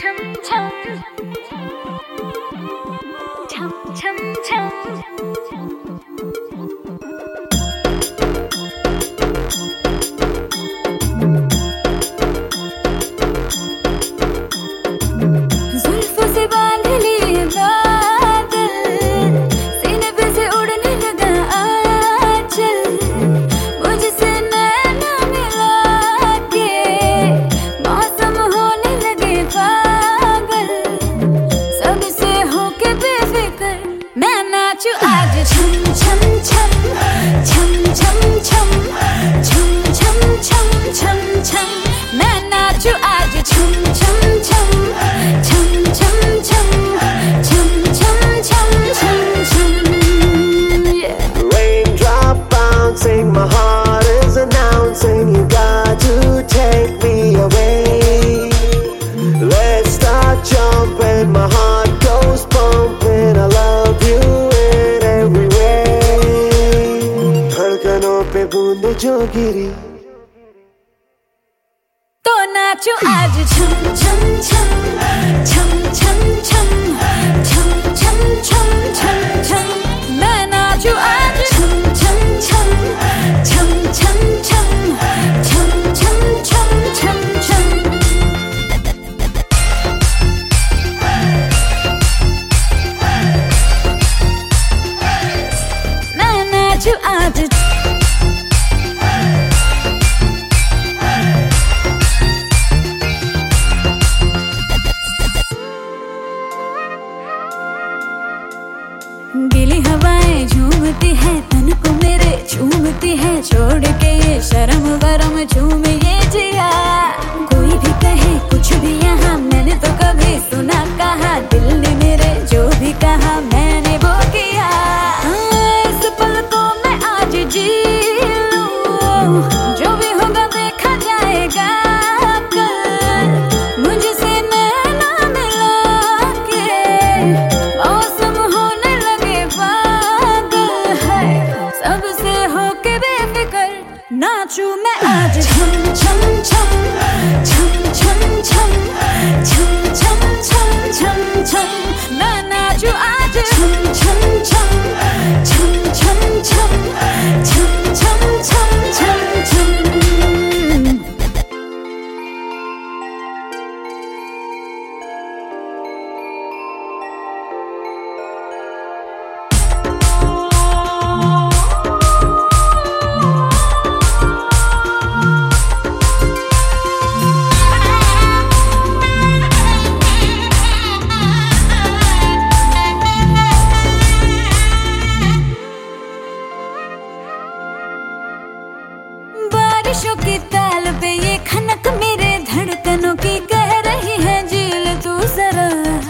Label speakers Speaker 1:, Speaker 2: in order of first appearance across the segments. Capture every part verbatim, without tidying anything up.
Speaker 1: जो गिरी
Speaker 2: तो नाचो आज छम छम छम छम छम छम छम छम छम छम छम मैं नाचो आज छम छम छम छम छम छम छम छम छम छम छम मैं नाचो आज गीली हवाएं झूमती है तन को मेरे झूमती है छोड़ के ये शर्म वरम झूम ये जिया कोई भी कहे कुछ भी यहाँ मैंने तो कभी सुना कहा दिल ने मेरे जो भी कहा मैंने वो किया इस पल को मैं आज जी लूं जो भी होगा देखा जाएगा कल मुझसे नैना मिला के मौसम होने सबसे होके बेफिकर नाचूं मैं आज छम छम छम छम छम छम छम छम छम छम छम मैं नाचूं आज छम छम छम छम छम छम छम छम छम छम छम बारिशों की ताल पे ये खनक मेरे धड़कनों की कह रही है झील तू जरा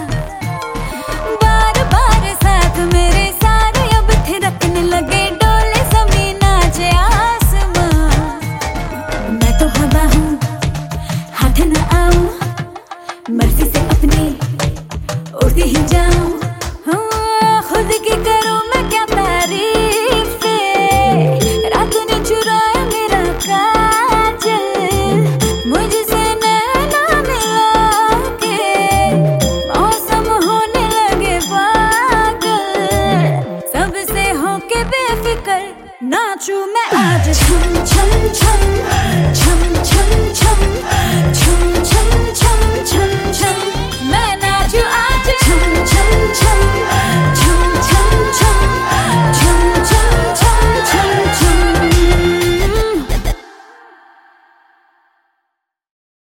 Speaker 2: बार बार साथ मेरे सारे अब थिरकने लगे डोले ज़मीन नाचे आसमां मैं तो हवा हूँ हाथ न आऊं मर्जी से अपनी उड़ती ही जाऊं खुद की करूं मैं क्या तारीफ रात ने चुराया मेरा काजल मुझसे नैना मिला के मौसम होने लगे पागल सबसे होके बेफिकर नाचूं मैं आज छम छम छम छम